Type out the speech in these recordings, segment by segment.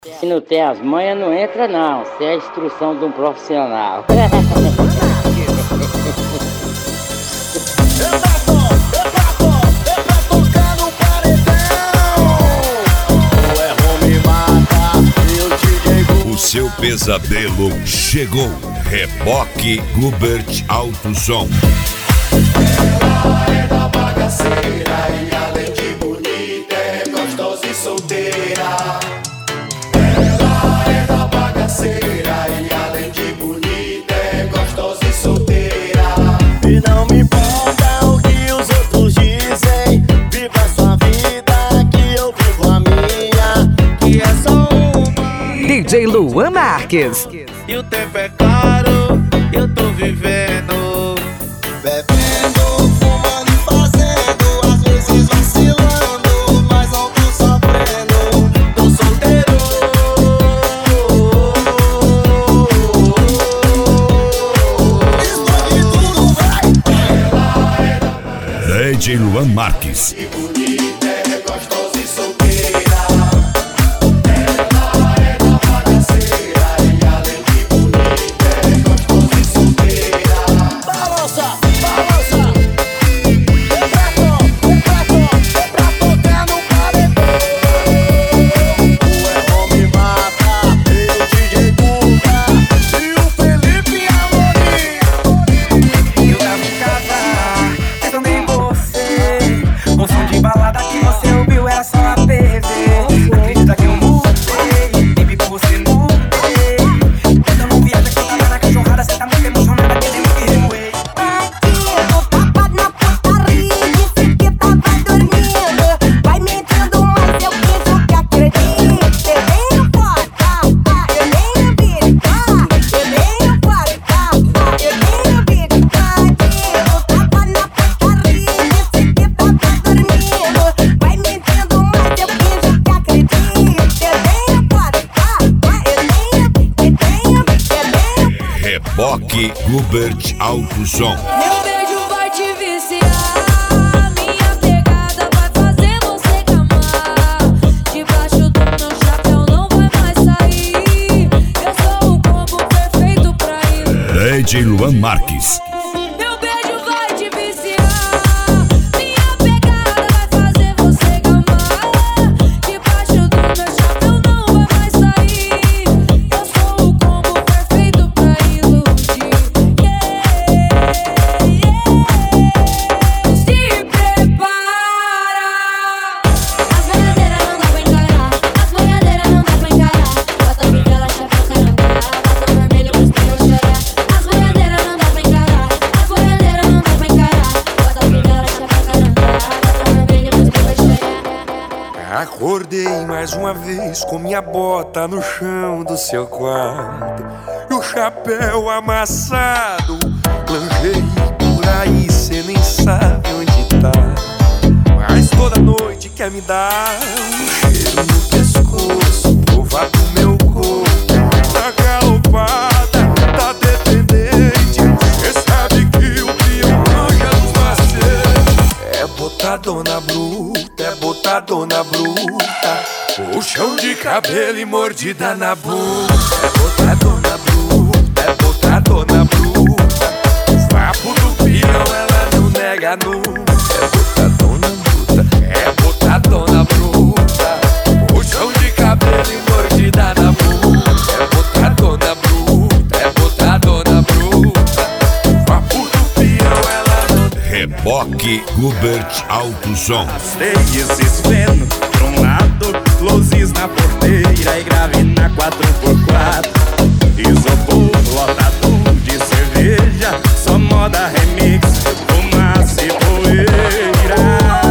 Se não tem as manhas, não entra não. Se é a instrução de um profissional. O seu pesadelo chegou. Reboque Gubert Alto Som. Ela é da bagaceira e além de bonita é gostosa e solteira. Ela é da bagaceira e além de bonita é gostosa e solteira. E não me importa o que os outros dizem. Viva sua vida que eu vivo a minha, que é só uma. DJ Luan Marques. E o tempo é caro, eu tô vivendo, bebendo, fumando e fazendo, às vezes vacilando, mas não tô sofrendo, tô solteiro. Explode tudo, vai! DJ Luan Marques. E bonita é gostosa e solteira. Ela é da bagaceira e além de bonita é gostosa e solteira. Balança, balança. Vem pra tocar no paredão. O Errol me mata, e o DJ Guga e o Felipe Amorim. Eu tava em casa, pensando em você. Um som de balada que você ouviu era só a TV. Acredita que eu mudei, e com você mudei. Quando eu não viaja que eu tava na cachorrada, cê tá muito emocionada, querendo que remoei. Eu tava na putaria, disse que tava dormindo. Vai mentindo, mas eu penso que acredito. Eu venho fora, eu venho verificar. Eu venho fora, eu venho verificar. Eu tava na putaria, disse que tava dormindo. Vai mentindo, mas eu penso que acredito. Eu venho fora, eu venho. Reboque Gubert Alto Som. Meu beijo vai te viciar, minha pegada vai fazer você gamar. Debaixo do meu chapéu não vai mais sair. Eu sou o combo perfeito pra ir. DJ Luan Marques. Meu beijo vai te viciar, minha pegada vai fazer você gamar. Debaixo do meu chapéu não vai mais sair. Eu sou o combo perfeito pra iludir. Se prepara. As boiadeiras não dá pra encarar, as boiadeiras não dá pra encarar. Bota o bico, ela chapa caramba, bota o vermelho pro espelho chorar. As boiadeiras não dá pra encarar, as boiadeiras não dá pra encarar. Bota o bico, ela chapa caramba, bota o vermelho pro espelho chorar. Acordei mais uma vez com minha bota no chão do seu quarto e o chapéu amassado. Planjei por aí, cê nem sabe onde tá, mas toda noite quer me dar um cheiro no pescoço, provar do meu corpo, tá galopada, tá dependente. Cê sabe que o que eu manjo é dos maceiros. É botadona bruta, é botadona bruta, puxão de cabelo e mordida na bunda. É botadona bruta, é botadona bruta, o papo do peão ela não nega nunca. É botadona bruta, é botadona bruta, puxão de cabelo e mordida na bunda. É botadona bruta, é botadona bruta, o papo do peão ela não nega. Reboque Gubert Alto Som. Esses feno pra um lado, luzes na porteira e grave na 4x4. Isopor lotado de cerveja, só moda remix, fumaça e poeira.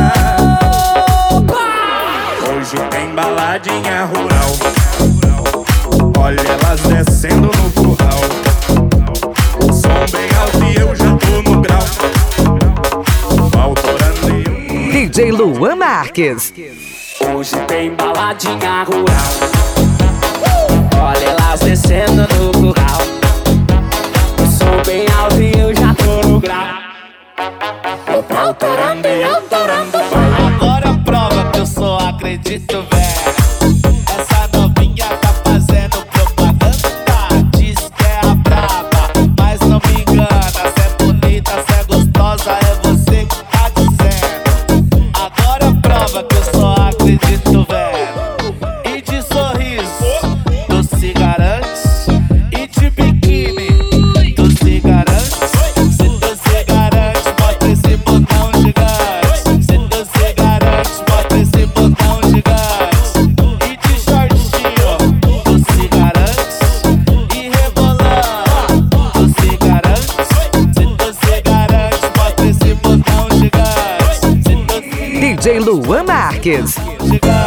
Hoje tem baladinha rural, olha elas descendo no curral. O som bem alto e eu já tô no grau. Autorando eu. DJ Luan Marques. Hoje tem baladinha rural, olha elas descendo no curral. O som bem alto e eu já tô no grau. Autorando e autorando. Agora prova que eu só acredito, velho. Essa novinha tá DJ Luan Marques. Chegar